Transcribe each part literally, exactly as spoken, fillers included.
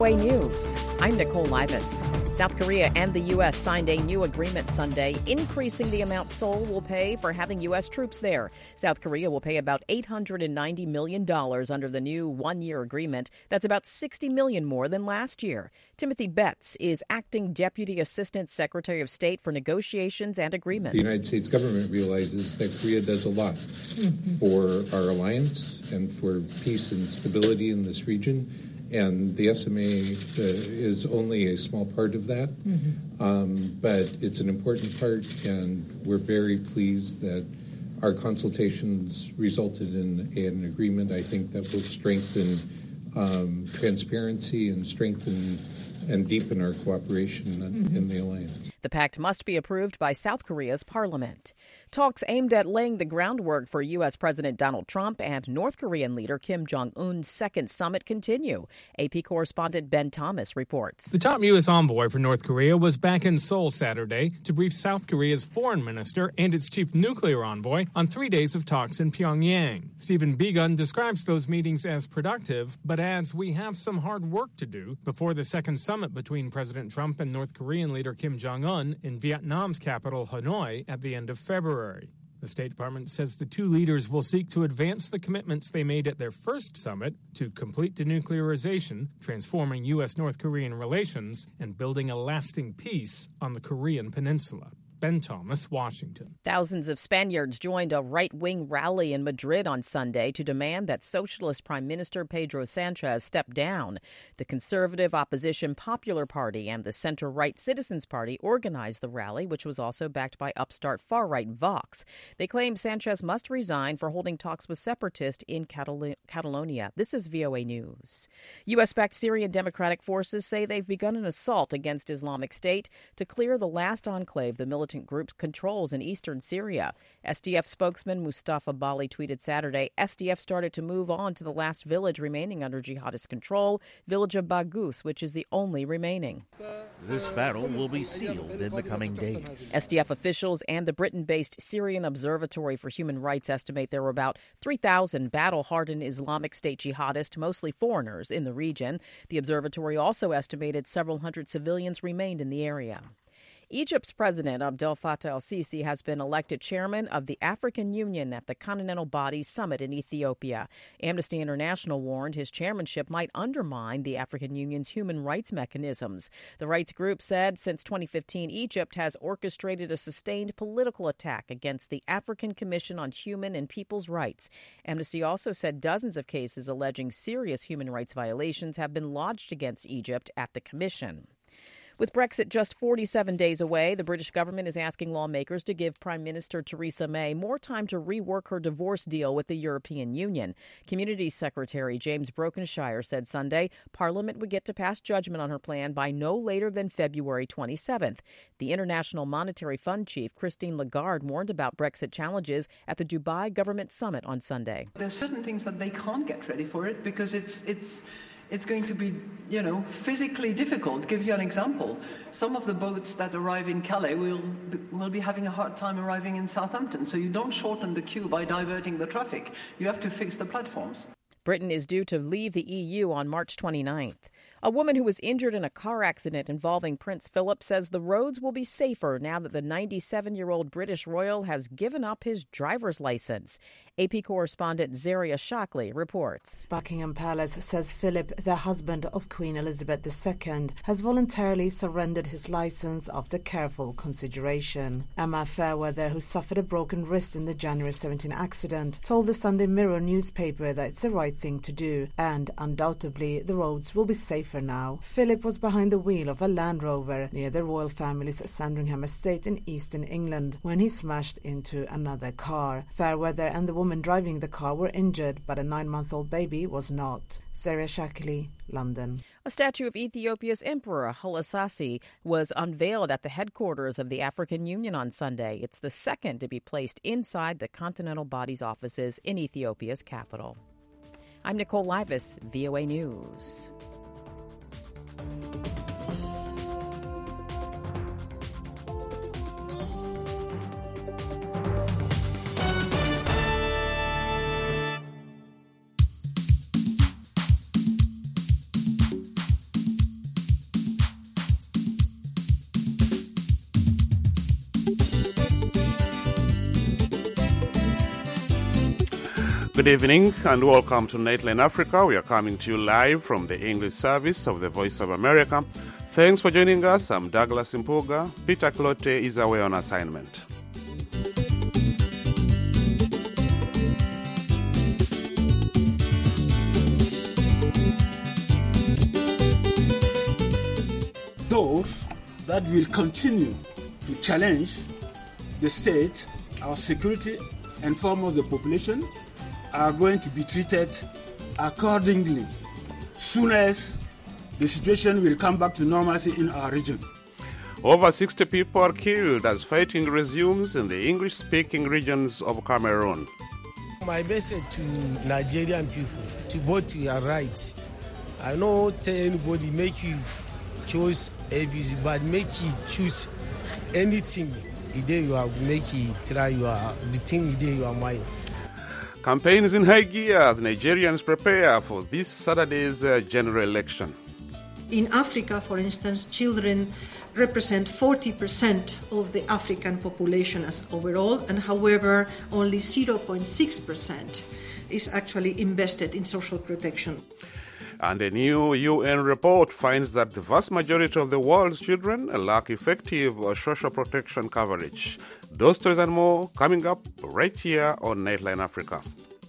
News. I'm Nicole Livas. South Korea and the U S signed a new agreement Sunday, increasing the amount Seoul will pay for having U S troops there. South Korea will pay about eight hundred ninety million dollars under the new one-year agreement. That's about sixty million dollars more than last year. Timothy Betts is Acting Deputy Assistant Secretary of State for Negotiations and Agreements. The United States government realizes that Korea does a lot mm-hmm. for our alliance and for peace and stability in this region. And the S M A uh, is only a small part of that, mm-hmm. um, but it's an important part, and we're very pleased that our consultations resulted in an agreement, I think, that will strengthen um, transparency and strengthen and deepen our cooperation mm-hmm. in the alliance. The pact must be approved by South Korea's parliament. Talks aimed at laying the groundwork for U S. President Donald Trump and North Korean leader Kim Jong-un's second summit continue. A P correspondent Ben Thomas reports. The top U S envoy for North Korea was back in Seoul Saturday to brief South Korea's foreign minister and its chief nuclear envoy on three days of talks in Pyongyang. Stephen Biegun describes those meetings as productive, but adds we have some hard work to do before the second summit between President Trump and North Korean leader Kim Jong-un in Vietnam's capital, Hanoi, at the end of February. The State Department says the two leaders will seek to advance the commitments they made at their first summit to complete denuclearization, transforming U S-North Korean relations, and building a lasting peace on the Korean peninsula. Ben Thomas, Washington. Thousands of Spaniards joined a right-wing rally in Madrid on Sunday to demand that Socialist Prime Minister Pedro Sanchez step down. The conservative opposition Popular Party and the center-right Citizens Party organized the rally, which was also backed by upstart far-right Vox. They claim Sanchez must resign for holding talks with separatists in Catal- Catalonia. This is V O A News. U S-backed Syrian Democratic Forces say they've begun an assault against Islamic State to clear the last enclave the military group controls in eastern Syria. S D F spokesman Mustafa Bali tweeted Saturday, S D F started to move on to the last village remaining under jihadist control, village of Baghous, which is the only remaining. This battle will be sealed in the coming days. S D F officials and the Britain-based Syrian Observatory for Human Rights estimate there were about three thousand battle-hardened Islamic State jihadists, mostly foreigners, in the region. The observatory also estimated several hundred civilians remained in the area. Egypt's President Abdel Fattah el-Sisi has been elected chairman of the African Union at the Continental Body's summit in Ethiopia. Amnesty International warned his chairmanship might undermine the African Union's human rights mechanisms. The rights group said since twenty fifteen, Egypt has orchestrated a sustained political attack against the African Commission on Human and People's Rights. Amnesty also said dozens of cases alleging serious human rights violations have been lodged against Egypt at the commission. With Brexit just forty-seven days away, the British government is asking lawmakers to give Prime Minister Theresa May more time to rework her divorce deal with the European Union. Communities Secretary James Brokenshire said Sunday Parliament would get to pass judgment on her plan by no later than February twenty-seventh. The International Monetary Fund chief, Christine Lagarde, warned about Brexit challenges at the Dubai Government Summit on Sunday. There are certain things that they can't get ready for it because it's it's... It's going to be, you know, physically difficult. Give you an example. Some of the boats that arrive in Calais will, will be having a hard time arriving in Southampton. So you don't shorten the queue by diverting the traffic. You have to fix the platforms. Britain is due to leave the E U on March twenty-ninth. A woman who was injured in a car accident involving Prince Philip says the roads will be safer now that the ninety-seven-year-old British royal has given up his driver's license. A P correspondent Zaria Shockley reports. Buckingham Palace says Philip, the husband of Queen Elizabeth the Second, has voluntarily surrendered his license after careful consideration. Emma Fairweather, who suffered a broken wrist in the January seventeenth accident, told the Sunday Mirror newspaper that it's the right thing to do, and undoubtedly the roads will be safer now. Philip was behind the wheel of a Land Rover near the royal family's Sandringham estate in eastern England when he smashed into another car. Fairweather and the woman driving the car were injured, but a nine-month-old baby was not. Zaria Shockley, London. A statue of Ethiopia's Emperor Haile Selassie was unveiled at the headquarters of the African Union on Sunday. It's the second to be placed inside the Continental Body's offices in Ethiopia's capital. I'm Nicole Livas, V O A News. Good evening and welcome to Nightline Africa. We are coming to you live from the English service of the Voice of America. Thanks for joining us. I'm Douglas Impuga. Peter Clote is away on assignment. Those that will continue to challenge the state, our security, and form of the population are going to be treated accordingly. Soon as the situation will come back to normalcy in our region. Over sixty people are killed as fighting resumes in the English-speaking regions of Cameroon. My message to Nigerian people, to vote to your rights. I don't tell anybody make you choose A B C, but make you choose anything. You are make you try your the thing you are mind. Campaigns in high gear as Nigerians prepare for this Saturday's uh, general election. In Africa, for instance, children represent forty percent of the African population as overall, and however, only zero point six percent is actually invested in social protection. And a new U N report finds that the vast majority of the world's children lack effective social protection coverage. Those stories and more coming up right here on Nightline Africa.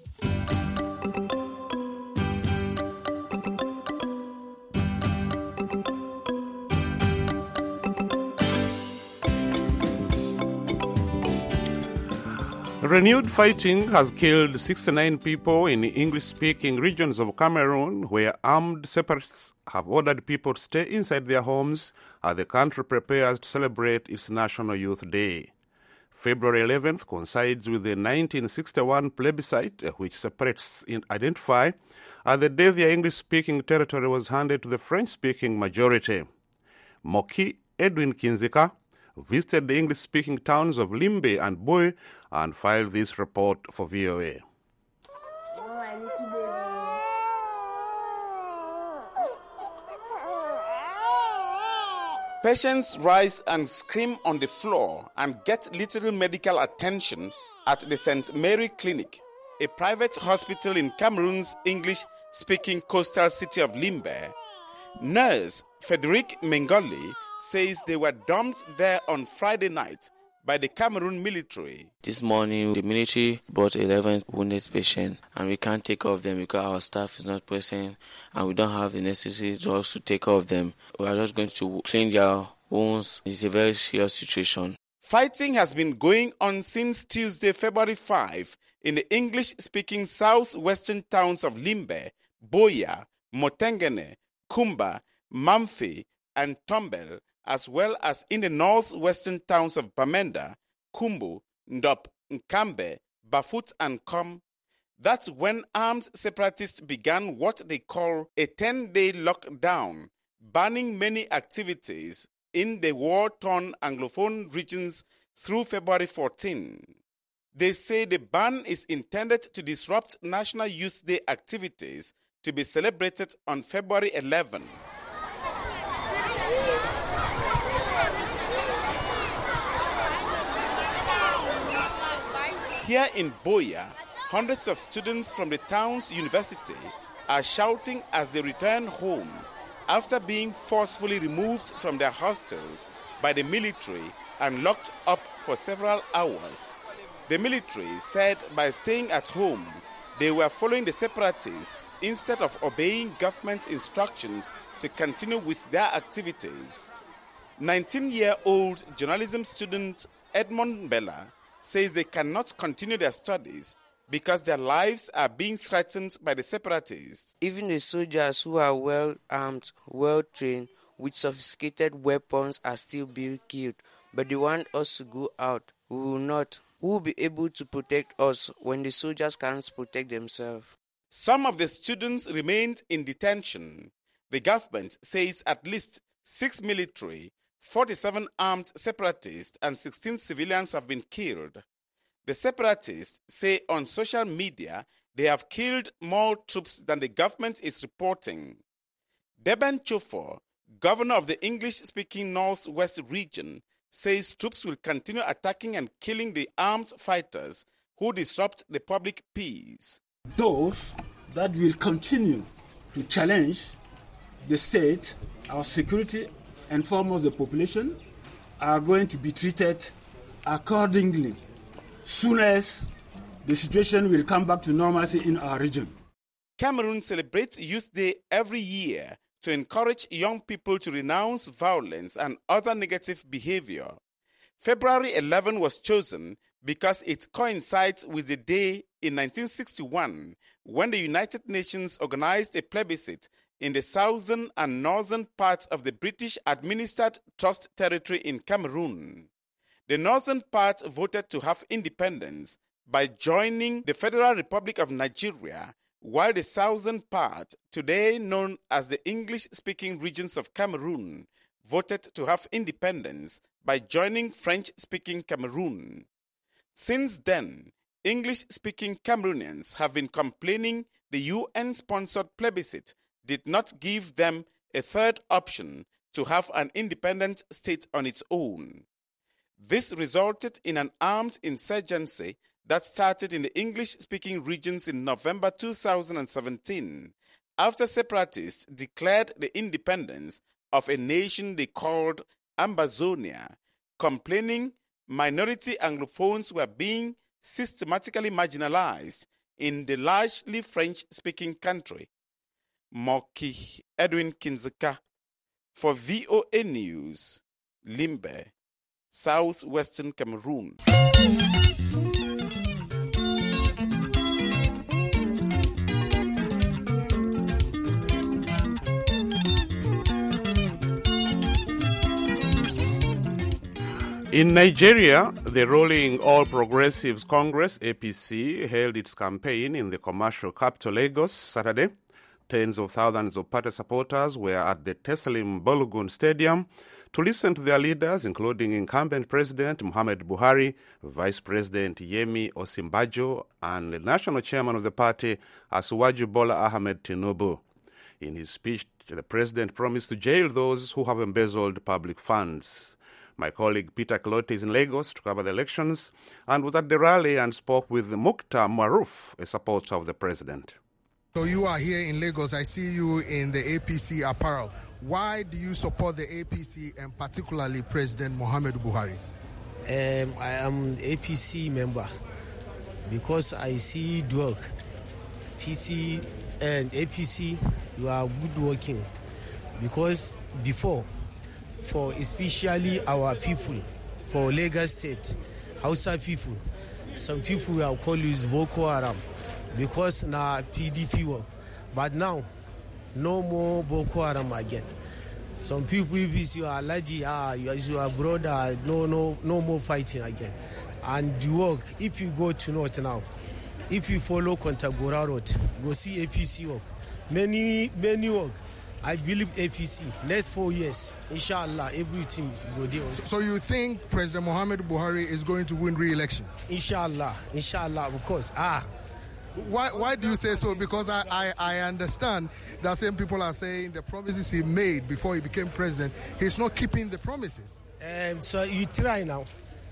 Renewed fighting has killed sixty-nine people in the English-speaking regions of Cameroon, where armed separatists have ordered people to stay inside their homes as the country prepares to celebrate its National Youth Day. February eleventh coincides with the nineteen sixty-one plebiscite, which separatists identify as the day their English-speaking territory was handed to the French-speaking majority. Moki Edwin Kinzika visited the English-speaking towns of Limbe and Boy and filed this report for V O A. Patients rise and scream on the floor and get little medical attention at the Saint Mary Clinic, a private hospital in Cameroon's English-speaking coastal city of Limbe. Nurse Frederic Mengoli says they were dumped there on Friday night by the Cameroon military. This morning, the military brought eleven wounded patients, and we can't take care of them because our staff is not present, and we don't have the necessary drugs to take care of them. We are just going to clean their wounds. It's a very serious situation. Fighting has been going on since Tuesday, February fifth, in the English-speaking southwestern towns of Limbe, Boya, Motengene, Kumba, Mamfe, and Tombel, as well as in the northwestern towns of Bamenda, Kumbu, Ndop, Nkambe, Bafut, and Kom. That's when armed separatists began what they call a ten-day lockdown, banning many activities in the war-torn Anglophone regions through February fourteenth. They say the ban is intended to disrupt National Youth Day activities to be celebrated on February eleventh. Here in Boya, hundreds of students from the town's university are shouting as they return home after being forcefully removed from their hostels by the military and locked up for several hours. The military said by staying at home, they were following the separatists instead of obeying government instructions to continue with their activities. nineteen-year-old journalism student Edmond Bella says they cannot continue their studies because their lives are being threatened by the separatists. Even the soldiers who are well-armed, well-trained, with sophisticated weapons are still being killed. But they want us to go out. We will not. Who will be able to protect us when the soldiers can't protect themselves? Some of the students remained in detention. The government says at least six military, forty-seven armed separatists and sixteen civilians have been killed. The separatists say on social media they have killed more troops than the government is reporting. Deben Chofor, governor of the English-speaking Northwest region, says troops will continue attacking and killing the armed fighters who disrupt the public peace. Those that will continue to challenge the state, our security, and form of the population are going to be treated accordingly. Soon as the situation will come back to normalcy in our region. Cameroon celebrates Youth Day every year to encourage young people to renounce violence and other negative behavior. February eleventh was chosen because it coincides with the day in nineteen sixty-one when the United Nations organized a plebiscite in the southern and northern parts of the British-administered Trust Territory in Cameroon. The northern part voted to have independence by joining the Federal Republic of Nigeria, while the southern part, today known as the English-speaking regions of Cameroon, voted to have independence by joining French-speaking Cameroon. Since then, English-speaking Cameroonians have been complaining the U N-sponsored plebiscite did not give them a third option to have an independent state on its own. This resulted in an armed insurgency that started in the English-speaking regions in November two thousand seventeen, after separatists declared the independence of a nation they called Ambazonia, complaining minority Anglophones were being systematically marginalized in the largely French-speaking country. Moki Edwin Kinzeka for V O A News, Limbe, Southwestern Cameroon. In Nigeria, the ruling All Progressives Congress, A P C, held its campaign in the commercial capital Lagos Saturday. Tens of thousands of party supporters were at the Teslim Balogun Stadium to listen to their leaders, including incumbent President Muhammad Buhari, Vice President Yemi Osinbajo, and the national chairman of the party, Asuwaju Bola Ahmed Tinubu. In his speech, the president promised to jail those who have embezzled public funds. My colleague Peter Kilote is in Lagos to cover the elections and was at the rally and spoke with Mukhtar Maruf, a supporter of the president. So you are here in Lagos. I see you in the A P C apparel. Why do you support the A P C and particularly President Muhammad Buhari? Um, I am A P C member because I see work. P C and A P C, you are good working because before, for especially our people, for Lagos State, Hausa people, some people will call you Boko Haram because now P D P work. But now, no more Boko Haram again. Some people, if you are allergic, ah, you are your brother, no, no, no more fighting again. And the work, if you go to North now, if you follow Kontagora Road, go see A P C work. Many, many work. I believe A P C, next four years, inshallah, everything will go there. So, so you think President Muhammad Buhari is going to win re-election? Inshallah, inshallah, of course. Ah. Why Why do you say so? Because I, I, I understand that some people are saying the promises he made before he became president, he's not keeping the promises. Um, so you try now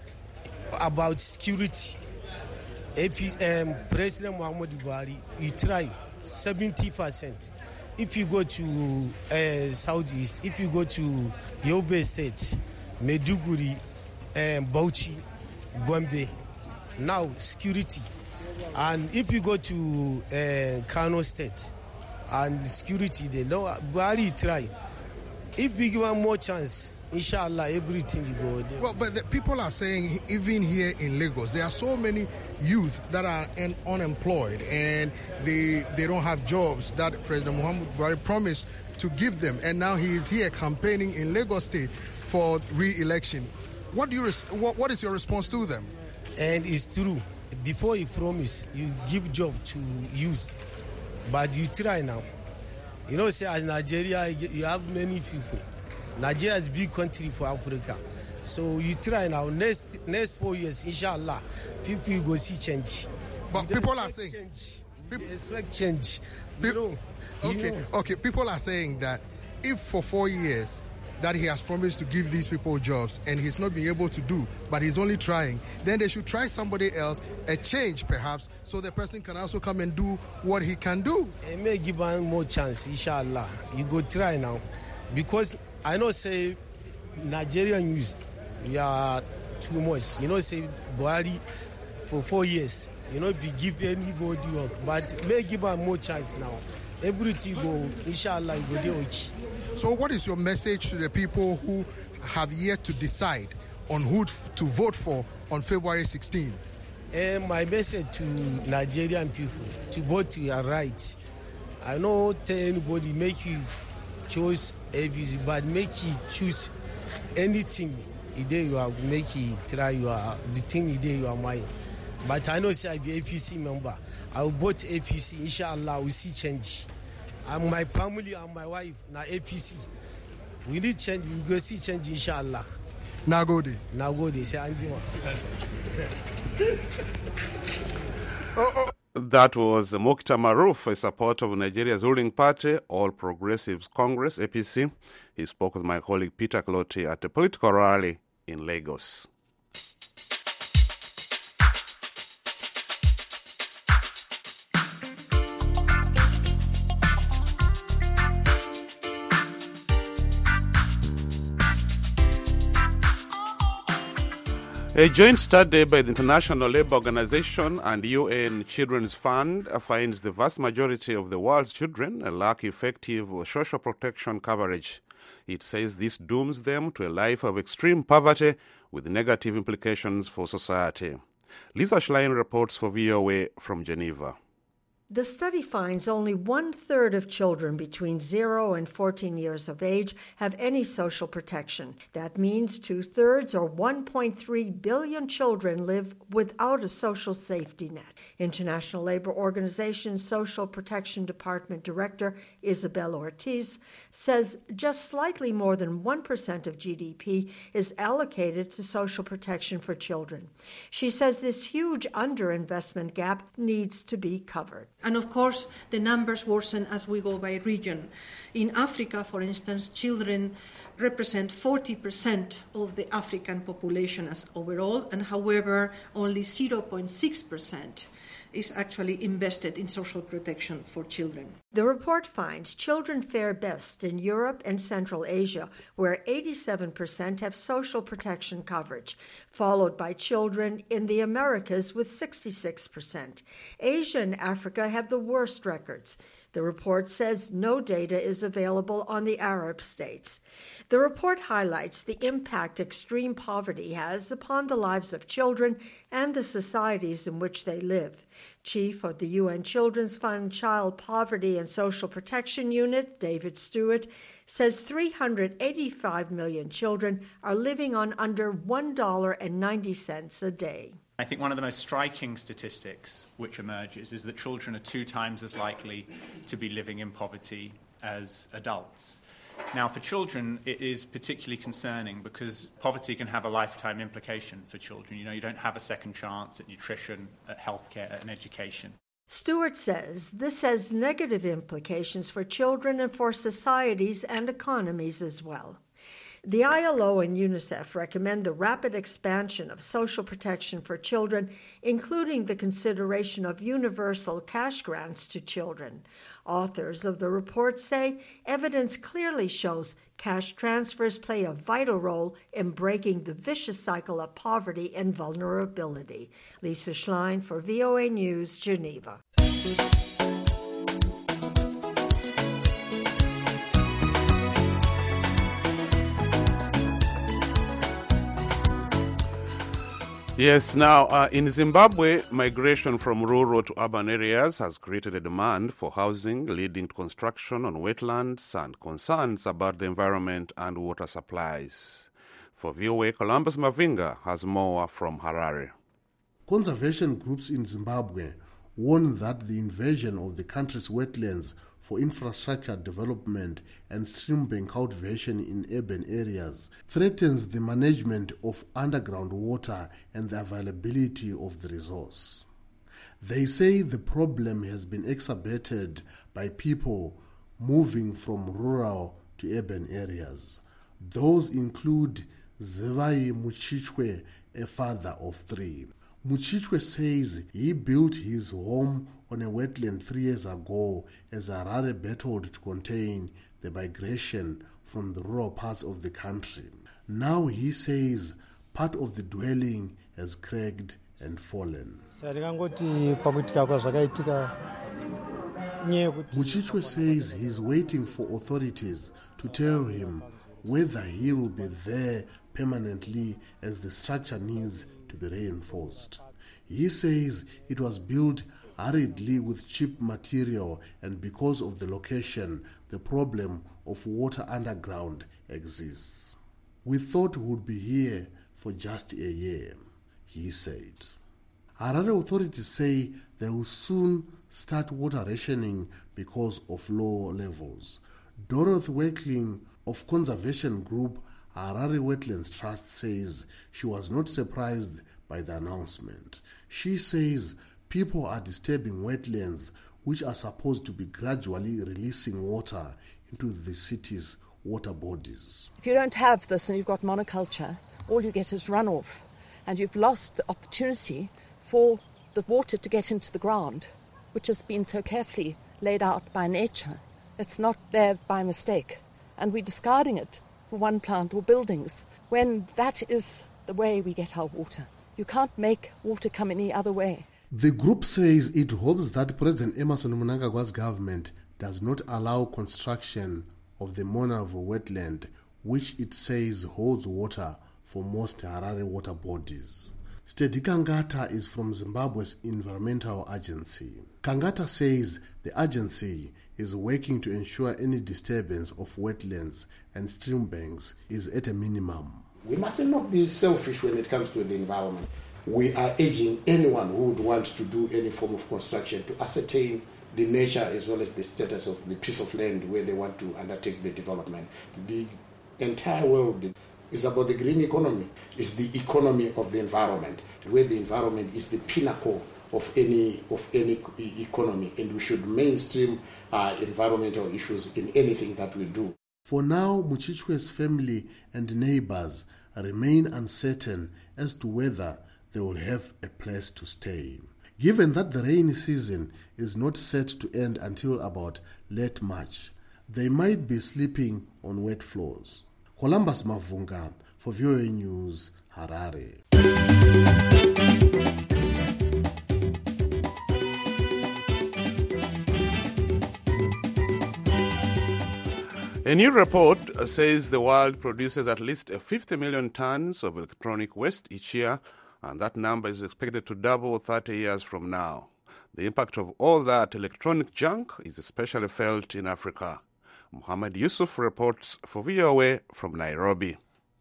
about security. A P, um, President Muhammad Buhari, you try seventy percent. If you go to uh, Southeast, if you go to Yobe State, Maiduguri, um, Bauchi, Gombe, now security. And if you go to uh, Kano State and security, they know Buhari try. If we give one more chance, inshallah, everything will go there. Well, but the people are saying, even here in Lagos, there are so many youth that are un- unemployed and they they don't have jobs that President Muhammad Buhari promised to give them. And now he is here campaigning in Lagos State for re-election. What do you res- what, what is your response to them? And it's true. Before you promise, you give job to youth. But you try now. You know, say as Nigeria, you have many people. Nigeria is a big country for Africa. So you try now. Next next four years, inshallah, people will go see change. But you people are saying... Change. People expect change. Pe- you know, okay, you know. okay. People are saying that if for four years that he has promised to give these people jobs and he's not being able to do, but he's only trying, then they should try somebody else, a change perhaps, so the person can also come and do what he can do. I may give him more chance, inshallah. You go try now. Because I know say Nigerian youth, we are too much. You know say Buhari for four years, you know, we give anybody work, but may give him more chance now. Everything go, inshallah, you go do okay. So what is your message to the people who have yet to decide on who to vote for on February sixteenth? Uh, my message to Nigerian people, to vote to your right. I know tell anybody make you choose A B C, but make you choose anything. Today you are make you try your the thing today you are mine. But I know say I be A P C member. I will vote A P C. Inshallah, we see change. And my family and my wife na A P C. We need change. We go see change. Inshallah. Nagode. Nagode. Say Anjima. That was Moktar Maruf, a supporter of Nigeria's ruling party, All Progressives Congress, A P C. He spoke with my colleague Peter Clotty at a political rally in Lagos. A joint study by the International Labour Organization and U N Children's Fund finds the vast majority of the world's children lack effective social protection coverage. It says this dooms them to a life of extreme poverty with negative implications for society. Lisa Schlein reports for V O A from Geneva. The study finds only one-third of children between zero and fourteen years of age have any social protection. That means two-thirds or one point three billion children live without a social safety net. International Labour Organization's Social Protection Department Director Isabel Ortiz says just slightly more than one percent of G D P is allocated to social protection for children. She says this huge underinvestment gap needs to be covered. And of course, the numbers worsen as we go by region. In Africa, for instance, children represent forty percent of the African population as overall, and however, only zero point six percent is actually invested in social protection for children. The report finds children fare best in Europe and Central Asia, where eighty-seven percent have social protection coverage, followed by children in the Americas with sixty-six percent. Asia and Africa have the worst records. The report says no data is available on the Arab states. The report highlights the impact extreme poverty has upon the lives of children and the societies in which they live. Chief of the U N Children's Fund Child Poverty and Social Protection Unit, David Stewart, says three hundred eighty-five million children are living on under one dollar and ninety cents a day. I think one of the most striking statistics which emerges is that children are two times as likely to be living in poverty as adults. Now, for children, it is particularly concerning because poverty can have a lifetime implication for children. You know, you don't have a second chance at nutrition, at healthcare, and education. Stewart says this has negative implications for children and for societies and economies as well. The I L O and UNICEF recommend the rapid expansion of social protection for children, including the consideration of universal cash grants to children. Authors of the report say evidence clearly shows cash transfers play a vital role in breaking the vicious cycle of poverty and vulnerability. Lisa Schlein for V O A News, Geneva. Yes, now uh, in Zimbabwe, migration from rural to urban areas has created a demand for housing, leading to construction on wetlands and concerns about the environment and water supplies. For V O A, Columbus Mavinga has more from Harare. Conservation groups in Zimbabwe warn that the invasion of the country's wetlands for infrastructure development and stream bank cultivation in urban areas threatens the management of underground water and the availability of the resource. They say the problem has been exacerbated by people moving from rural to urban areas. Those include Zevai Muchichwe, a father of three. Muchichwe says he built his home on a wetland three years ago as Harare battled to contain the migration from the rural parts of the country. Now he says part of the dwelling has cracked and fallen. Muchichwe says he's waiting for authorities to tell him whether he will be there permanently as the structure needs to be reinforced. He says it was built hurriedly with cheap material, and because of the location, the problem of water underground exists. We thought we would be here for just a year, he said. Harare authorities say they will soon start water rationing because of low levels. Dorothy Wakeling of conservation group Harare Wetlands Trust says she was not surprised by the announcement. She says people are disturbing wetlands which are supposed to be gradually releasing water into the city's water bodies. If you don't have this and you've got monoculture, all you get is runoff, and you've lost the opportunity for the water to get into the ground, which has been so carefully laid out by nature. It's not there by mistake, and we're discarding it for one plant or buildings, when that is the way we get our water. You can't make water come any other way. The group says it hopes that President Emmerson Mnangagwa's government does not allow construction of the Monavo wetland, which it says holds water for most Harare water bodies. Steady Kangata is from Zimbabwe's Environmental Agency. Kangata says the agency is working to ensure any disturbance of wetlands and stream banks is at a minimum. We must not be selfish when it comes to the environment. We are urging anyone who would want to do any form of construction to ascertain the nature as well as the status of the piece of land where they want to undertake the development. The entire world is about the green economy. It's the economy of the environment, where the environment is the pinnacle of any of any economy, and we should mainstream uh, environmental issues in anything that we do. For now, Muchichwe's family and neighbors remain uncertain as to whether they will have a place to stay. Given that the rainy season is not set to end until about late March, they might be sleeping on wet floors. Columbus Mavunga for V O A News, Harare. A new report says the world produces at least fifty million tons of electronic waste each year, and that number is expected to double thirty years from now. The impact of all that electronic junk is especially felt in Africa. Muhammad Yusuf reports for V O A from Nairobi.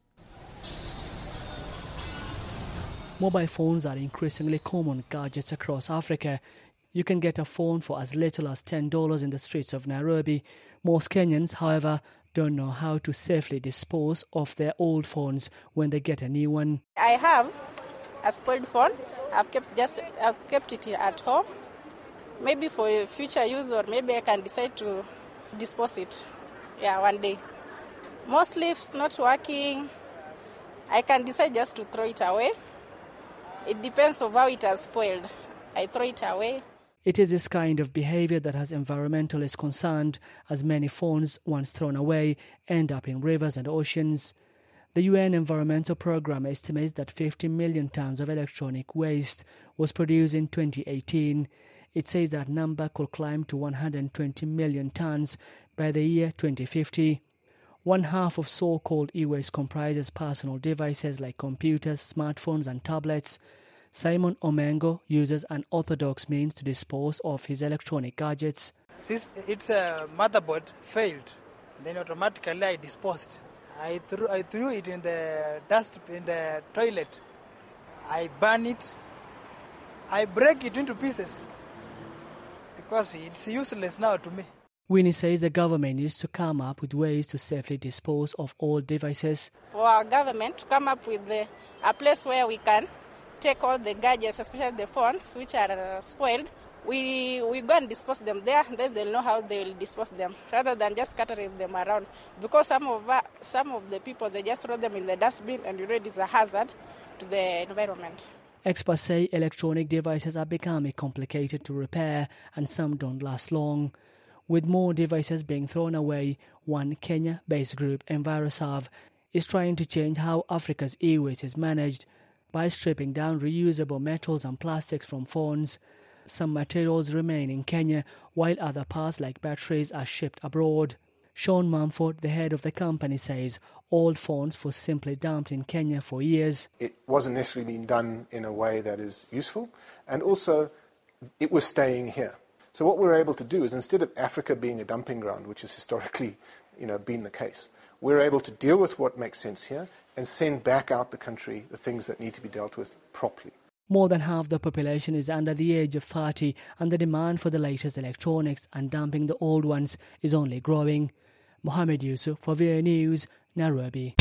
Mobile phones are increasingly common gadgets across Africa. You can get a phone for as little as ten dollars in the streets of Nairobi. Most Kenyans, however, don't know how to safely dispose of their old phones when they get a new one. I have a spoiled phone. I've kept just I've kept it at home. Maybe for future use, or maybe I can decide to dispose it. Yeah, one day. Mostly if it's not working, I can decide just to throw it away. It depends on how it has spoiled. I throw it away. It is this kind of behavior that has environmentalists concerned, as many phones once thrown away end up in rivers and oceans. The U N Environmental Programme estimates that fifty million tons of electronic waste was produced in twenty eighteen. It says that number could climb to one hundred twenty million tons by the year twenty fifty. One half of so-called e-waste comprises personal devices like computers, smartphones and tablets. Simon Omengo uses an orthodox means to dispose of his electronic gadgets. Since its uh, motherboard failed, then automatically I disposed. I threw, I threw it in the dust in the toilet. I burn it. I break it into pieces because it's useless now to me. Winnie says the government needs to come up with ways to safely dispose of old devices. For our government to come up with the, a place where we can take all the gadgets, especially the phones, which are uh, spoiled, we we go and dispose them there, then they'll know how they will dispose them, rather than just scattering them around. Because some of uh, some of the people, they just throw them in the dustbin, and you know it is a hazard to the environment. Experts say electronic devices are becoming complicated to repair, and some don't last long. With more devices being thrown away, one Kenya-based group, EnviroServe, is trying to change how Africa's e-waste is managed by stripping down reusable metals and plastics from phones. Some materials remain in Kenya, while other parts like batteries are shipped abroad. Sean Mumford, the head of the company, says old phones were simply dumped in Kenya for years. It wasn't necessarily being done in a way that is useful, and also it was staying here. So what we're able to do is, instead of Africa being a dumping ground, which has historically, you know, been the case, we're able to deal with what makes sense here and send back out the country the things that need to be dealt with properly. More than half the population is under the age of thirty, and the demand for the latest electronics and dumping the old ones is only growing. Mohammed Yusuf for V O A News, Nairobi.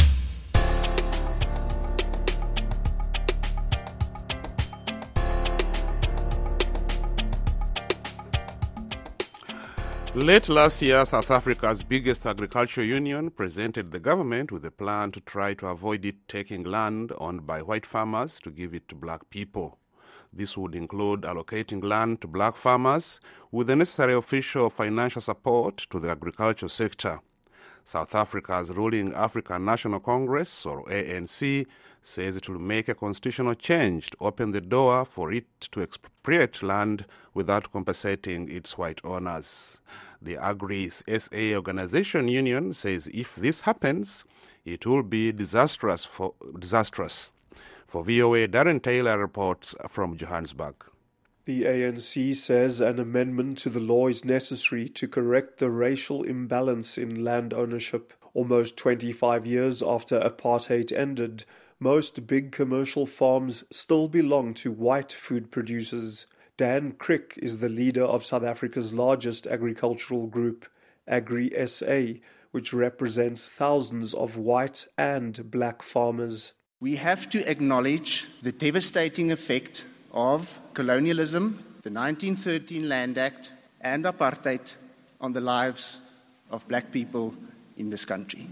Late last year, South Africa's biggest agricultural union presented the government with a plan to try to avoid it taking land owned by white farmers to give it to black people. This would include allocating land to black farmers with the necessary official financial support to the agricultural sector. South Africa's ruling African National Congress, or A N C, says it will make a constitutional change to open the door for it to expropriate land without compensating its white owners. The Agri's S A organization union says if this happens, it will be disastrous for disastrous. For V O A, Darren Taylor reports from Johannesburg. The A N C says an amendment to the law is necessary to correct the racial imbalance in land ownership. Almost twenty-five years after apartheid ended, most big commercial farms still belong to white food producers. Dan Crick is the leader of South Africa's largest agricultural group, Agri S A, which represents thousands of white and black farmers. We have to acknowledge the devastating effect of colonialism, the nineteen thirteen Land Act, and apartheid on the lives of black people in this country.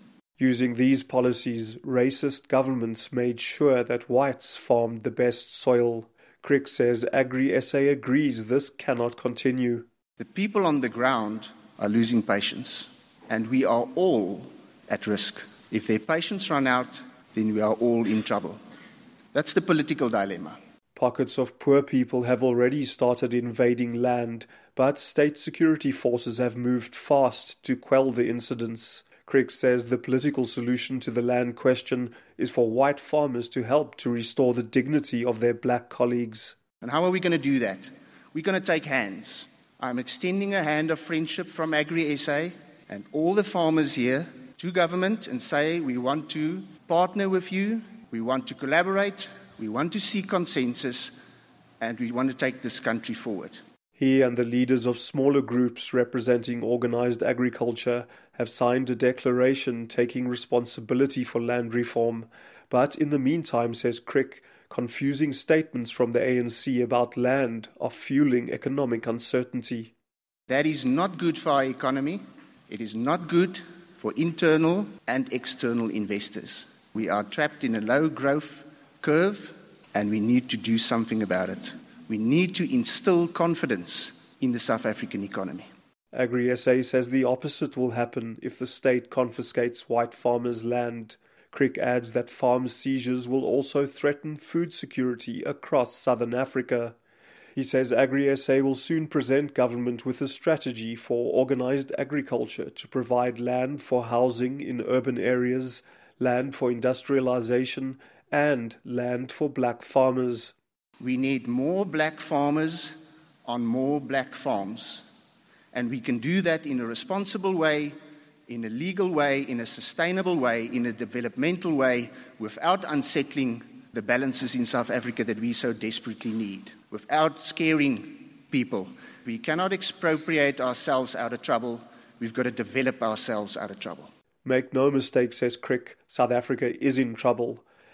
Using these policies, racist governments made sure that whites farmed the best soil. Crick says Agri S A agrees this cannot continue. The people on the ground are losing patience, and we are all at risk. If their patience run out, then we are all in trouble. That's the political dilemma. Pockets of poor people have already started invading land, but state security forces have moved fast to quell the incidents. Crick says the political solution to the land question is for white farmers to help to restore the dignity of their black colleagues. And how are we going to do that? We're going to take hands. I'm extending a hand of friendship from Agri S A and all the farmers here to government and say we want to partner with you, we want to collaborate, we want to seek consensus, and we want to take this country forward. He and the leaders of smaller groups representing organized agriculture have signed a declaration taking responsibility for land reform. But in the meantime, says Crick, confusing statements from the A N C about land are fueling economic uncertainty. That is not good for our economy. It is not good for internal and external investors. We are trapped in a low growth curve, and we need to do something about it. We need to instill confidence in the South African economy. Agri S A says the opposite will happen if the state confiscates white farmers' land. Crick adds that farm seizures will also threaten food security across southern Africa. He says Agri S A will soon present government with a strategy for organized agriculture to provide land for housing in urban areas, land for industrialization, and land for black farmers. We need more black farmers on more black farms. And we can do that in a responsible way, in a legal way, in a sustainable way, in a developmental way, without unsettling the balances in South Africa that we so desperately need, without scaring people. We cannot expropriate ourselves out of trouble. We've got to develop ourselves out of trouble. Make no mistake, says Crick, South Africa is in trouble.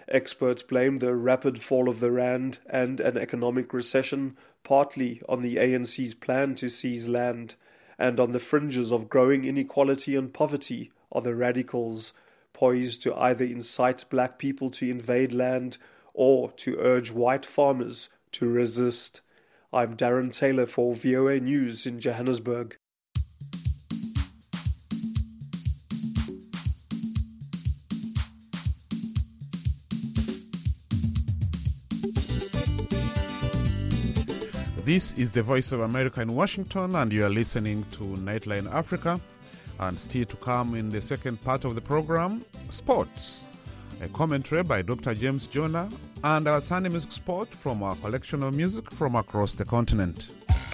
Experts blame the rapid fall of the rand and an economic recession partly on the A N C's plan to seize land, and on the fringes of growing inequality and poverty are the radicals, poised to either incite black people to invade land or to urge white farmers to resist. I'm Darren Taylor for V O A News in Johannesburg. This is the Voice of America in Washington, and you are listening to Nightline Africa. And still to come in the second part of the program, sports. A commentary by Doctor James Jonah and our Sunday Music Spot from our collection of music from across the continent.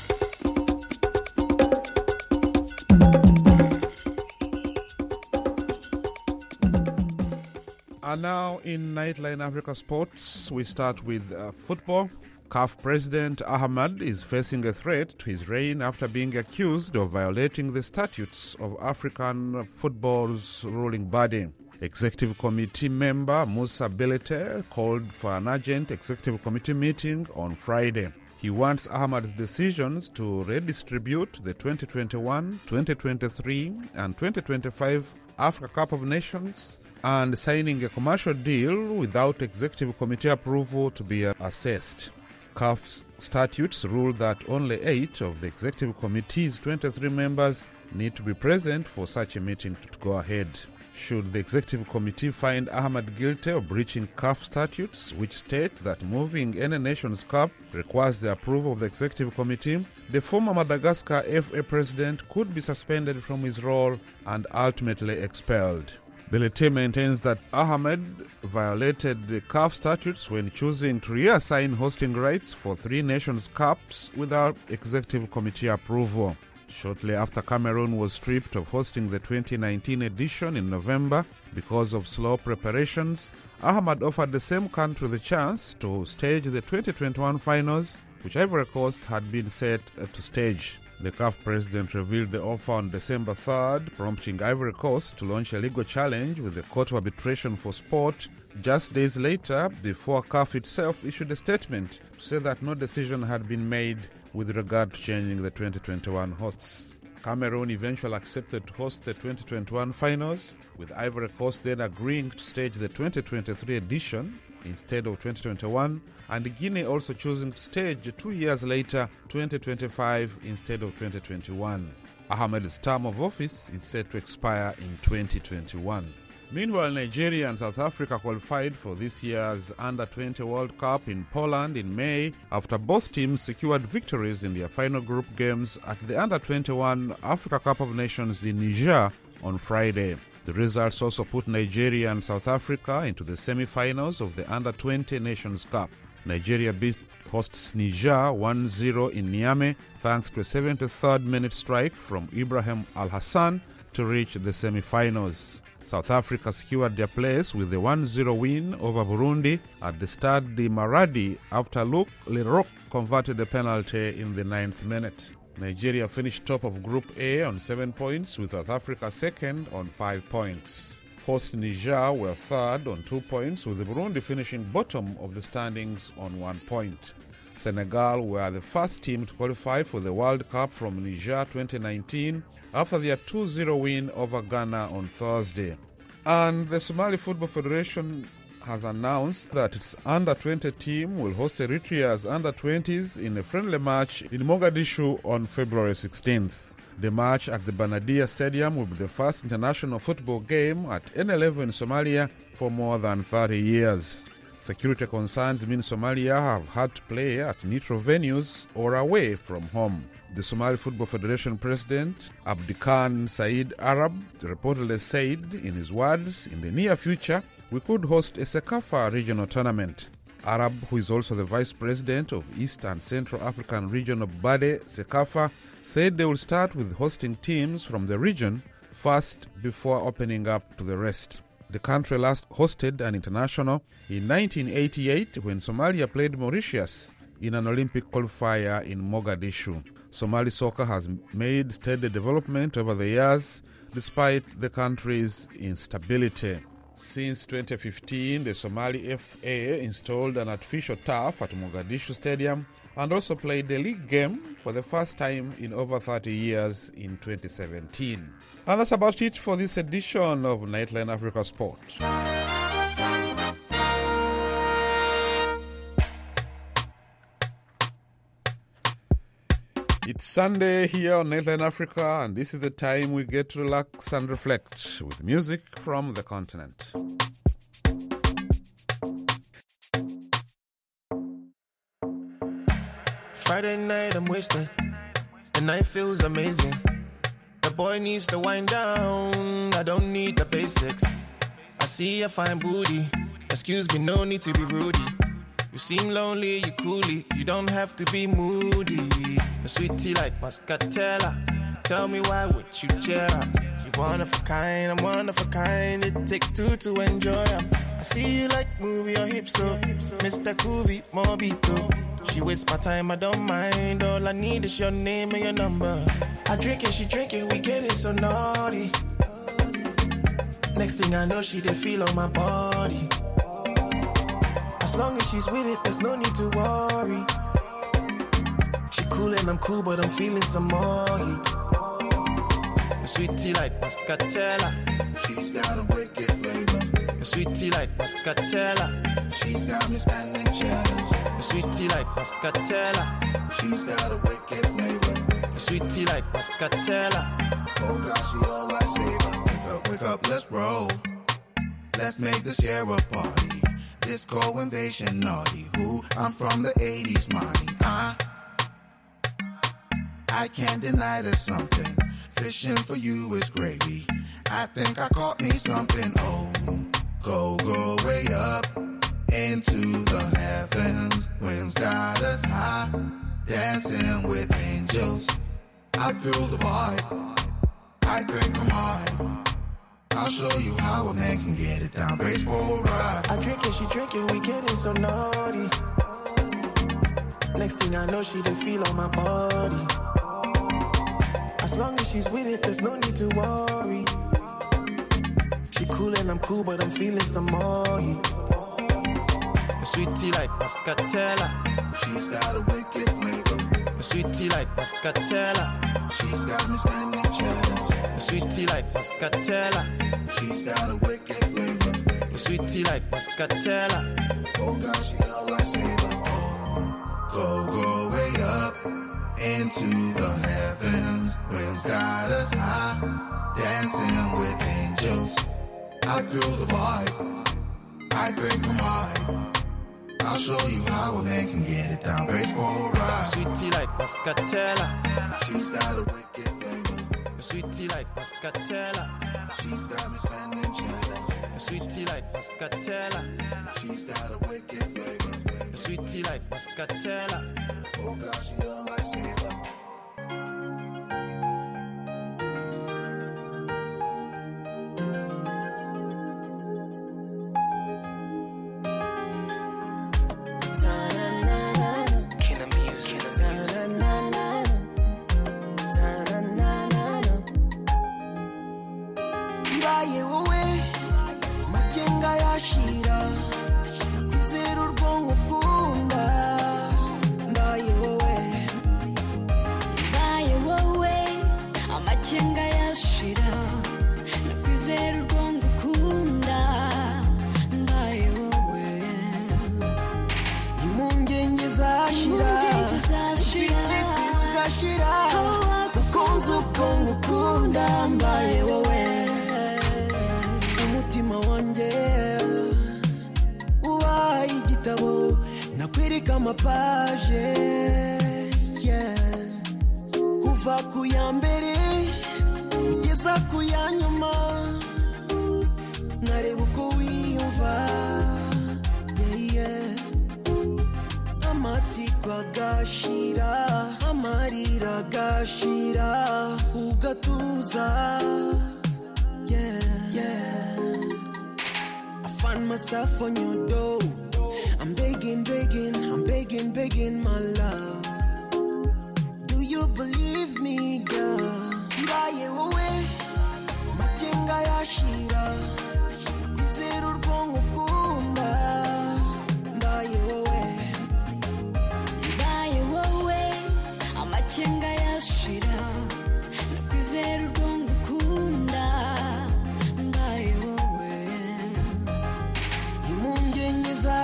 And now in Nightline Africa Sports, we start with uh, football. C A F President Ahmad is facing a threat to his reign after being accused of violating the statutes of African football's ruling body. Executive Committee member Musa Bilete called for an urgent Executive Committee meeting on Friday. He wants Ahmad's decisions to redistribute the twenty twenty-one, twenty twenty-three and twenty twenty-five Africa Cup of Nations and signing a commercial deal without Executive Committee approval to be assessed. C A F's statutes rule that only eight of the Executive Committee's twenty-three members need to be present for such a meeting to go ahead. Should the Executive Committee find Ahmad guilty of breaching C A F statutes, which state that moving any nation's cup requires the approval of the Executive Committee, the former Madagascar F A president could be suspended from his role and ultimately expelled. Bilete maintains that Ahmed violated the C A F statutes when choosing to reassign hosting rights for three nations' cups without Executive Committee approval. Shortly after Cameroon was stripped of hosting the twenty nineteen edition in November because of slow preparations, Ahmad offered the same country the chance to stage the twenty twenty-one finals, which Ivory Coast had been set to stage. The C A F president revealed the offer on December third, prompting Ivory Coast to launch a legal challenge with the Court of Arbitration for Sport just days later, before C A F itself issued a statement to say that no decision had been made with regard to changing the twenty twenty-one hosts. Cameroon eventually accepted to host the twenty twenty-one finals, with Ivory Coast then agreeing to stage the twenty twenty-three edition instead of twenty twenty-one, and Guinea also choosing to stage two years later twenty twenty-five instead of twenty twenty-one. Ahmed's term of office is set to expire in twenty twenty-one. Meanwhile, Nigeria and South Africa qualified for this year's under twenty World Cup in Poland in May after both teams secured victories in their final group games at the under twenty-one Africa Cup of Nations in Niger on Friday. The results also put Nigeria and South Africa into the semi-finals of the under twenty Nations Cup. Nigeria beat hosts Niger one zero in Niamey thanks to a seventy-third minute strike from Ibrahim Al-Hassan to reach the semi-finals. South Africa secured their place with the one zero win over Burundi at the Stade de Maradi after Luke Leroux converted a penalty in the ninth minute. Nigeria finished top of Group A on seven points, with South Africa second on five points. Host Niger were third on two points, with Burundi finishing bottom of the standings on one point. Senegal were the first team to qualify for the World Cup from Niger twenty nineteen after their two zero win over Ghana on Thursday. And the Somali Football Federation has announced that its under twenty team will host Eritrea's under twenties in a friendly match in Mogadishu on February sixteenth. The match at the Banadia Stadium will be the first international football game at N eleven in Somalia for more than thirty years. Security concerns mean Somalia have had to play at neutral venues or away from home. The Somali Football Federation president, Abdikan Said Arab, reportedly said in his words, "In the near future, we could host a CECAFA regional tournament." Arab, who is also the vice president of East and Central African region of BADE, CECAFA, said they will start with hosting teams from the region first before opening up to the rest. The country last hosted an international in nineteen eighty-eight when Somalia played Mauritius in an Olympic qualifier in Mogadishu. Somali soccer has made steady development over the years despite the country's instability. Since twenty fifteen, the Somali F A installed an artificial turf at Mogadishu Stadium and also played the league game for the first time in over thirty years in twenty seventeen. And that's about it for this edition of Nightline Africa Sport. It's Sunday here on Nightline Africa, and this is the time we get to relax and reflect with music from the continent. Friday night I'm wasted, the night feels amazing. The boy needs to wind down, I don't need the basics. I see a fine booty, excuse me, no need to be rude. You seem lonely, you coolly, you don't have to be moody. You're sweetie like Muscatella, tell me why would you cheer up? You're one of a kind, I'm one of a kind, it takes two to enjoy them. I see you like movie or hips, so Mister Groovy, Mobito. She wastes my time, I don't mind, all I need is your name and your number. I drink it, she drink it, we get it so naughty. Next thing I know, she dey feel on my body. As long as she's with it, there's no need to worry. She cool and I'm cool, but I'm feeling some more heat. You're sweetie like Muscatella, she's got a wicked flavor. You're sweetie like Muscatella, she's got me spending cheddar. You're sweetie like Muscatella, she's got a wicked flavor. You're sweetie like Muscatella, oh gosh, she all I savor. Wake up, wake up, let's roll. Let's make this year a party. Disco invasion, naughty who? I'm from the eighties, money. I, I can't deny there's something. Fishing for you is gravy. I think I caught me something. Oh, go, go way up into the heavens. Winds got us high, dancing with angels. I feel the vibe. I think I'm high. I'll show you how a man can get it down. Brace for a ride. I drink it, she drink it, we get it so naughty. Next thing I know, she dey feel on my body. As long as she's with it, there's no need to worry. She cool and I'm cool, but I'm feeling some more heat. A sweetie like Muscatella, she's got a wicked flavor. A sweetie like Muscatella, she's got me spending cheddar. A sweetie like Muscatella, she's got a wicked flavor. A sweetie like Muscatella, oh gosh, she all I savor. Oh, go, go way up into the heavens. Winds got us high, dancing with angels. I feel the vibe, I think I'm high. I'll show you how a man can get it down. Brace for a ride. Sweetie like Muscatella, she's got a wicked flavor. A sweetie like Muscatella, she's got me spending cheddar. A sweetie like Muscatella, she's got a wicked flavor. A sweetie like Muscatella, oh gosh, she all I savor. On your door, I'm begging, begging, I'm begging, begging, my love. Do you believe me, girl? Mbaye wowe, matenga yashira,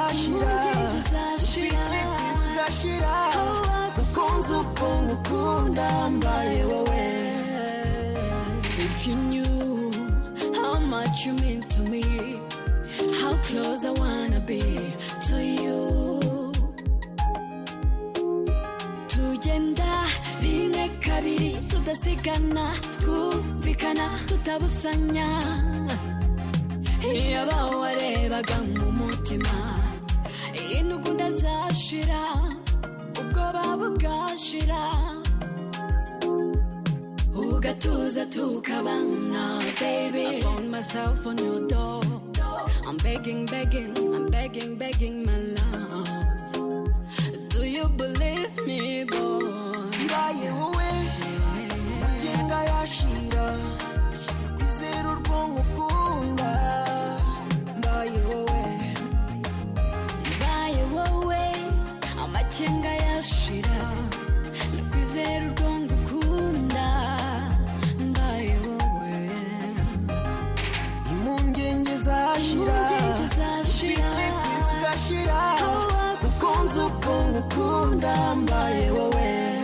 zashira zashira ugashira gukunza ukuntu ukunda mbaye wowe. If you knew how much you mean to me, how close I wanna be to you. Tugenda rimwe kabiri tudasigana, twumvikana tutabusanya. Yaba warebaga nk'umutima, intugunda zashira, ubwoba bugashira, ugatuza tukabana. Baby, I found myself on your door. I'm begging, begging, I'm begging, begging my love. Do you believe me, boy? Mbaye wowe majenga yashira, kwizera urwonko ukunda. Mbaye wowe mbaye wowe amakenga yashira, kwizera urwonko ukunda. Mbaye wowe impungenge zashira, zashira ugashira gukunza ukuntu ukunda. Mbaye wowe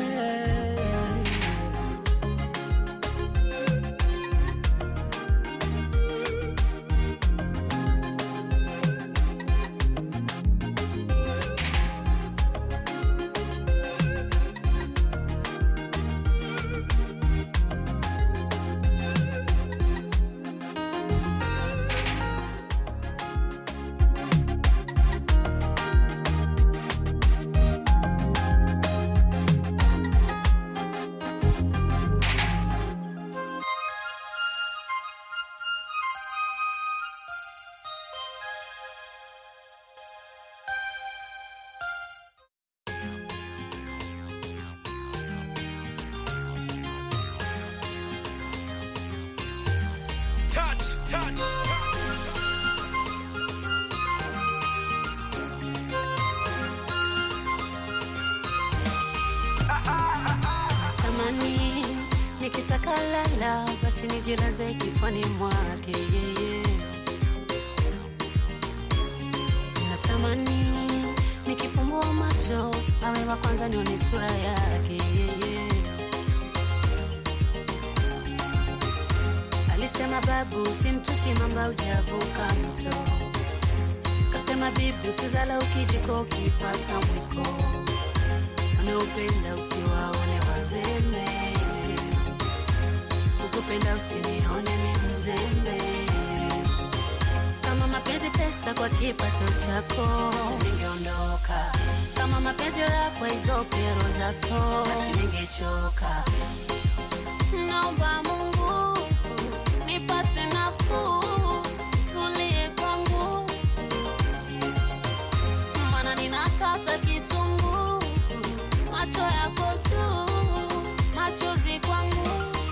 touch, touch. tamani nikitaka lala, basi nijilaze kifani mwake yeye. Natamani nikifumbua macho awe wa kwanza nione sura yake yeye. Alisema babu simtusi mamba ujavuka mto, kasema bibi usizala ukijiko ukipata mwiko, wanaupenda usiwaone wazembe, ukupenda usinione mimi mzembe. Kama mapenzi pesa kwa kipato chako ningeondoka, kama mapenzi raha kwa hizo kero zako basi ningechoka. Naomba Mungu nipate nafuu, tulie kwangu, maana ninakata kitunguu, macho yako tu, machozi kwangu.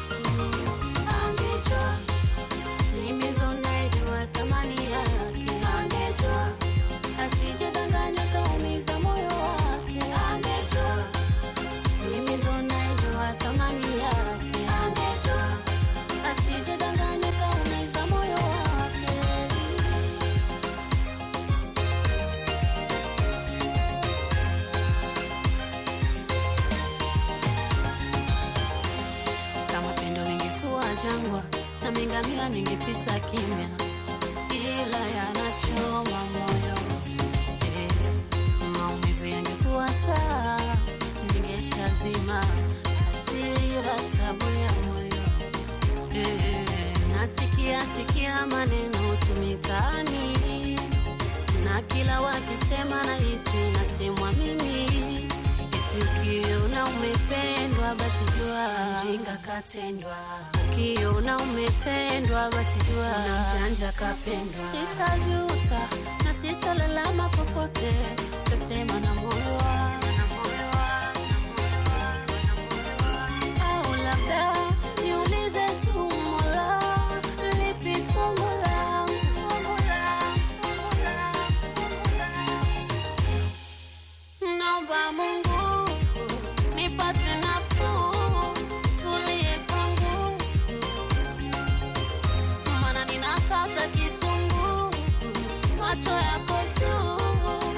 Angejua mimi ndo najua thamani yake, angejua asijadanganywa kaumiza moyo wake, angejua mimi ndo najua thamani yake, angejua asijadanganywa kaumiza moyo wake. Kama pendo lingekuwa jangwa na mingamia ningepita kimya, ila yanachoma moyo. Eh, maumivu yangekuwa taa ningeshazima, hasira tabu ya moyo. Eh, nasikia sikia maneno tumitaani, na kila wakisema na hisi nasemwa mimi. Eti ukiona umependwa basi jua mjinga katendwa, ukiona umetendwa basi jua na mjanja kapendwa. Sitajuta na sitalalama popote, tasema na moyo wangu. Au labda niulize tu Mola, lipi fungu langu, fungu langu, fungu langu. Naomba Mungu nipate nafuu, tulie kwangu, maana ninakata kitunguu, macho yako juu,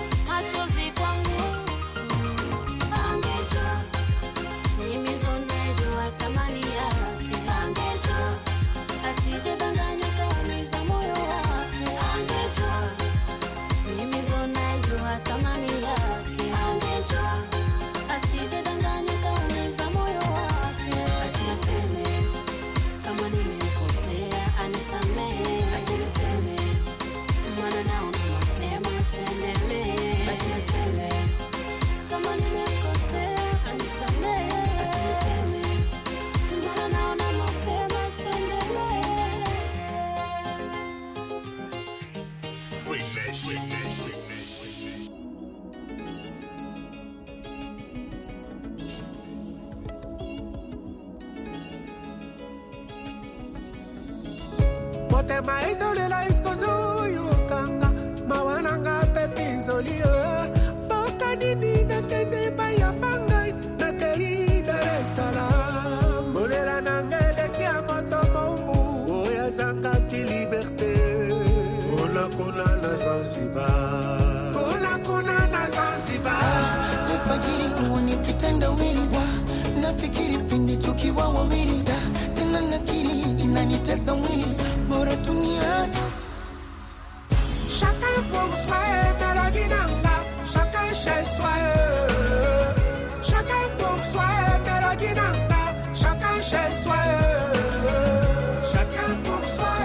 maisolela iskozuyu kanga mawananga pepinzolio boka dini na kende baya bangai na kei Dar es Salaam bolela nangele kia moto mombu oya zanga ki liberté ona kona na Zanzibar ona kona na Zanzibar Alfajiri uone kitanda wili nafikiri pindi tukiwa wawili tena nakiri inanitesa mwili bora tuniache chacun pour soi mélodie nanga chacun chez soi chacun pour soi mélodie nanga chacun chez soi chacun pour soi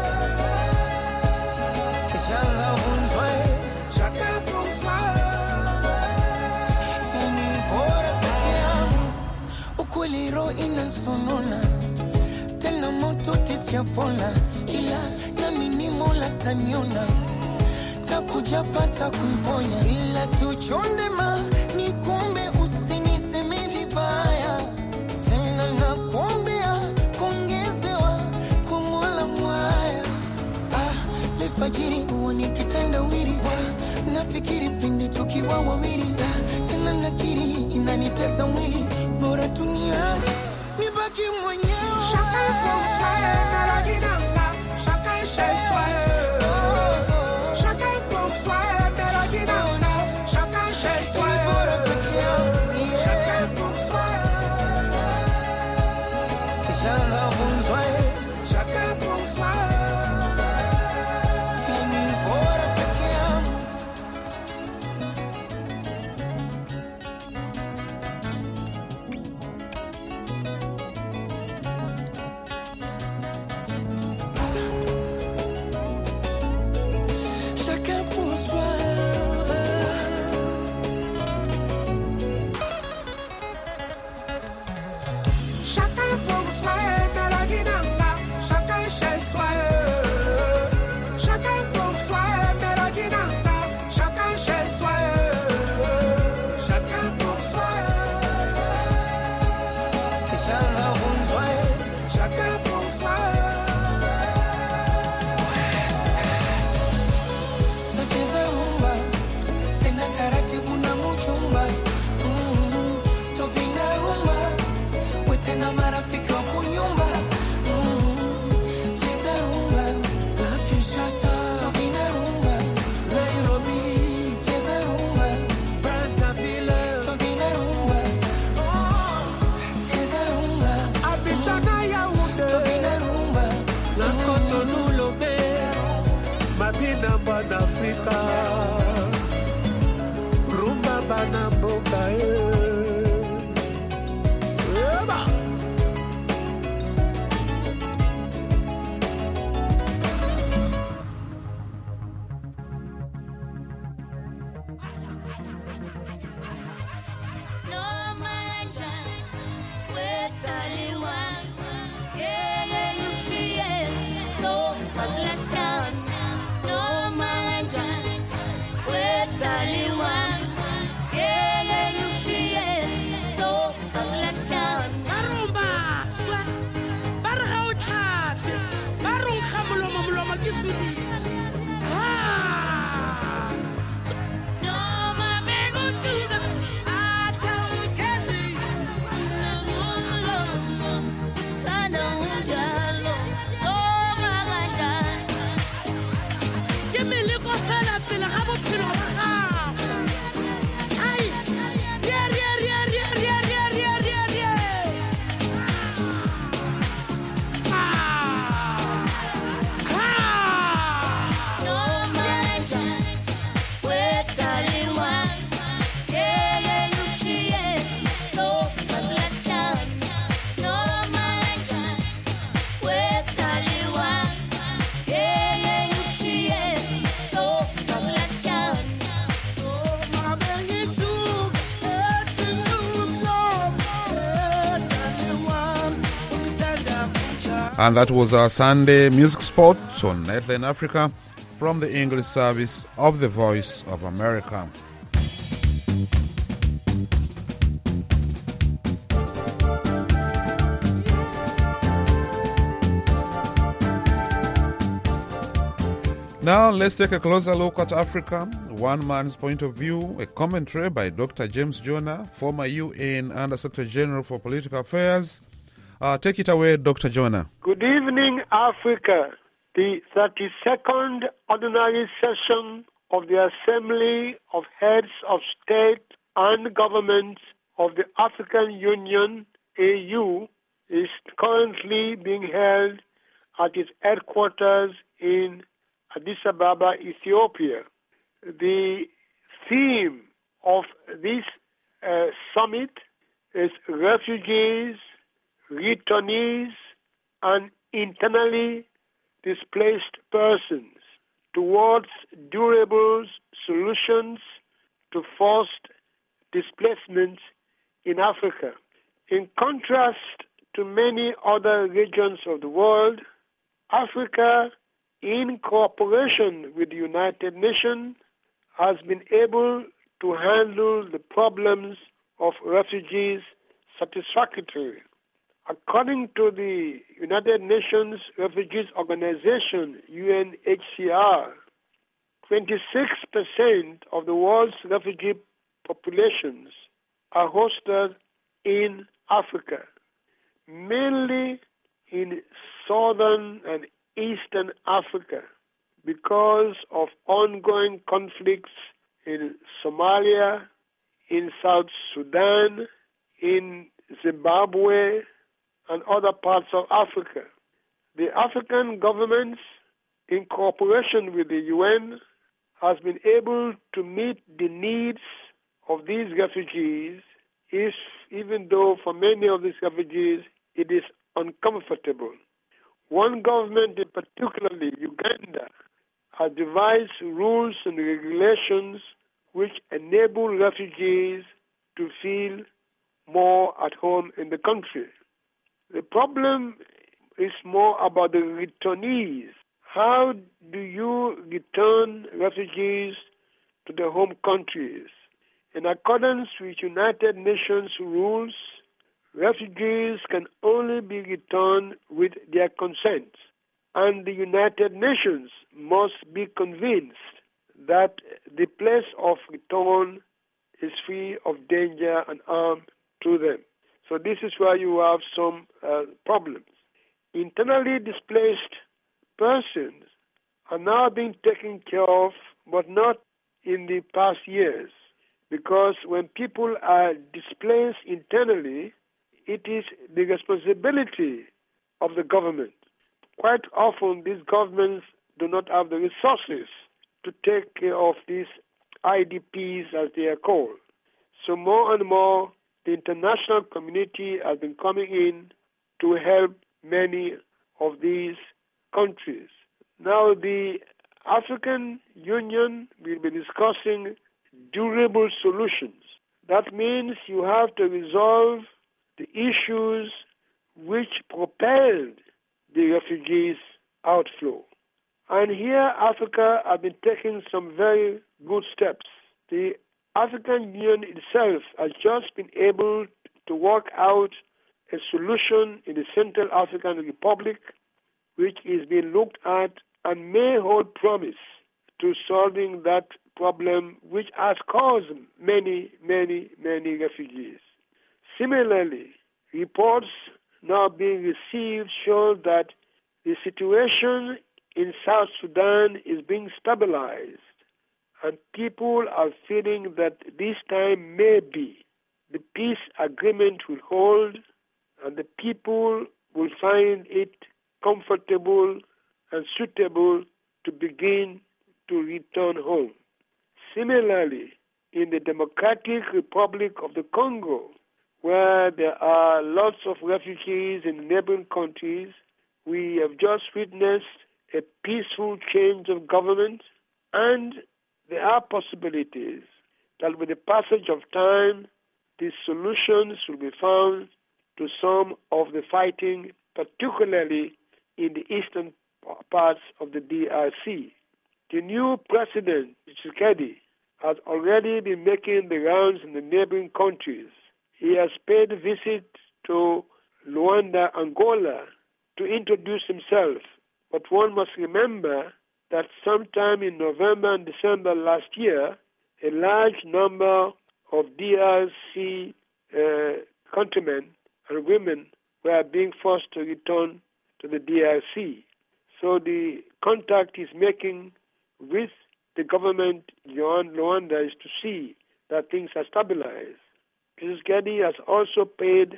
chacun pour soi ukweli roho inasonona tena moto tisiapona ila nami ni Mola taniona takuja pata kumponya ila tuchonde ma ni kumbe usiniseme vibaya tena na kuombea kuongezewa kwa Mola mwaya ah lefajiri uone kitanda wili nafikiri pindi tukiwa wawili tena nakiri inanitesa mwili bora tuniache nibaki mwenyewe chacun pour soi mélodie nanga chacun chez soi chacun pour soi mélodie nanga chacun chez soi chacun pour soi chacun pour soi And that was our Sunday music spot on Nightline Africa from the English service of the Voice of America. Now, let's take a closer look at Africa. One man's point of view, a commentary by Doctor James Jonah, former U N Under-Secretary General for Political Affairs. Uh, take it away, Doctor Jonah. Good evening, Africa. The thirty-second Ordinary Session of the Assembly of Heads of State and Government of the African Union, A U, is currently being held at its headquarters in Addis Ababa, Ethiopia. The theme of this uh, summit is refugees, returnees, and internally displaced persons towards durable solutions to forced displacement in Africa. In contrast to many other regions of the world, Africa, in cooperation with the United Nations, has been able to handle the problems of refugees satisfactorily. According to the United Nations Refugees Organization, U N H C R, twenty-six percent of the world's refugee populations are hosted in Africa, mainly in southern and eastern Africa, because of ongoing conflicts in Somalia, in South Sudan, in Zimbabwe, and other parts of Africa. The African governments, in cooperation with the U N, has been able to meet the needs of these refugees, if, even though for many of these refugees it is uncomfortable. One government, in particularly Uganda, has devised rules and regulations which enable refugees to feel more at home in the country. The problem is more about the returnees. How do you return refugees to their home countries? In accordance with United Nations rules, refugees can only be returned with their consent, and the United Nations must be convinced that the place of return is free of danger and harm to them. So this is where you have some uh, problems. Internally displaced persons are now being taken care of, but not in the past years, because when people are displaced internally, it is the responsibility of the government. Quite often, these governments do not have the resources to take care of these I D Ps, as they are called. So more and more, the international community has been coming in to help many of these countries. Now, the African Union will be discussing durable solutions. That means you have to resolve the issues which propelled the refugees' outflow. And here Africa has been taking some very good steps. The African Union itself has just been able to work out a solution in the Central African Republic, which is being looked at and may hold promise to solving that problem which has caused many, many, many refugees. Similarly, reports now being received show that the situation in South Sudan is being stabilized, and people are feeling that this time maybe the peace agreement will hold and the people will find it comfortable and suitable to begin to return home. Similarly, in the Democratic Republic of the Congo, where there are lots of refugees in neighboring countries, we have just witnessed a peaceful change of government, and there are possibilities that with the passage of time, these solutions will be found to some of the fighting, particularly in the eastern parts of the D R C. The new president, Tshisekedi, has already been making the rounds in the neighboring countries. He has paid a visit to Luanda, Angola, to introduce himself. But one must remember that sometime in November and December last year, a large number of D R C uh, countrymen and women were being forced to return to the D R C. So the contact he's making with the government in Luanda is to see that things are stabilized. Tshisekedi has also paid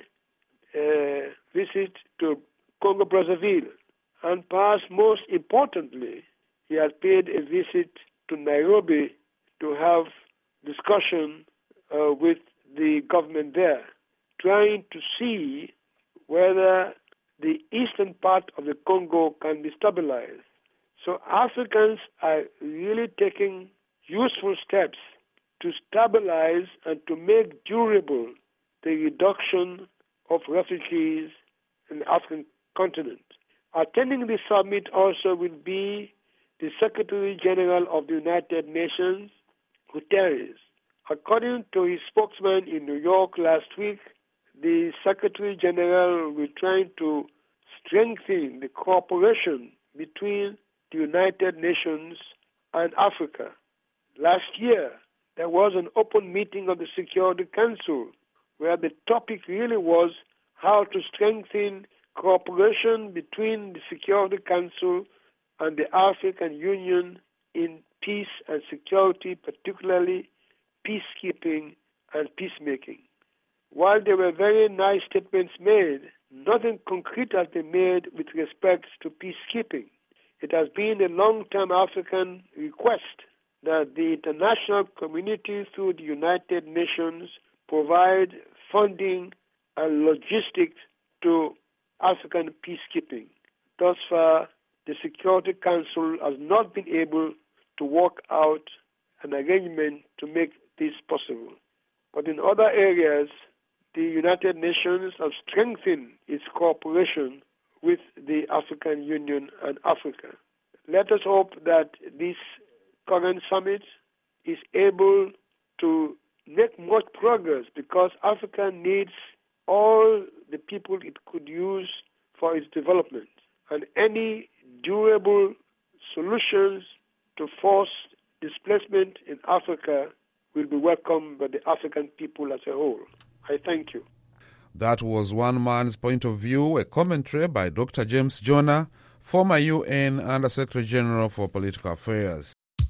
a visit to Congo-Brazzaville, and perhaps most importantly, he has paid a visit to Nairobi to have discussion uh, with the government there, trying to see whether the eastern part of the Congo can be stabilized. So Africans are really taking useful steps to stabilize and to make durable the reduction of refugees in the African continent. Attending the summit also will be the Secretary General of the United Nations, Guterres. According to his spokesman in New York last week, the Secretary General will be trying to strengthen the cooperation between the United Nations and Africa. Last year, there was an open meeting of the Security Council where the topic really was how to strengthen cooperation between the Security Council and the African Union in peace and security, particularly peacekeeping and peacemaking. While there were very nice statements made, nothing concrete has been made with respect to peacekeeping. It has been a long-term African request that the international community through the United Nations provide funding and logistics to African peacekeeping. Thus far, the Security Council has not been able to work out an arrangement to make this possible. But in other areas, the United Nations have strengthened its cooperation with the African Union and Africa. Let us hope that this current summit is able to make much progress, because Africa needs all the people it could use for its development, and any durable solutions to force displacement in Africa will be welcomed by the African people as a whole. I thank you. That was one man's point of view, a commentary by Doctor James Jonah, former U N Under-Secretary General for Political Affairs.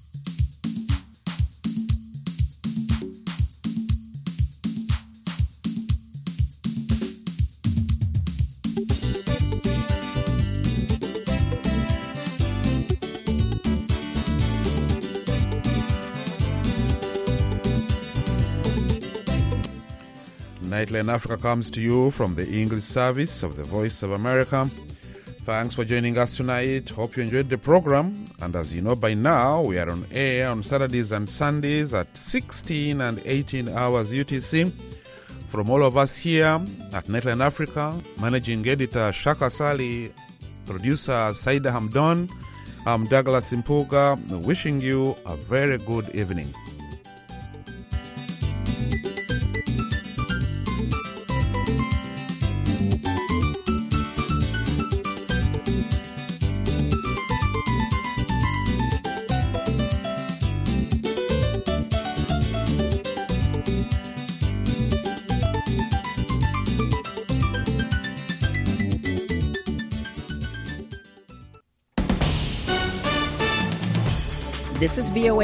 Nightline Africa comes to you from the English service of the Voice of America. Thanks for joining us tonight. Hope you enjoyed the program. And as you know by now, we are on air on Saturdays and Sundays at sixteen and eighteen hours U T C. From all of us here at Nightline Africa, Managing Editor Shaka Sali, Producer Saida Hamdon, I'm Douglas Impuga, wishing you a very good evening. This is V O A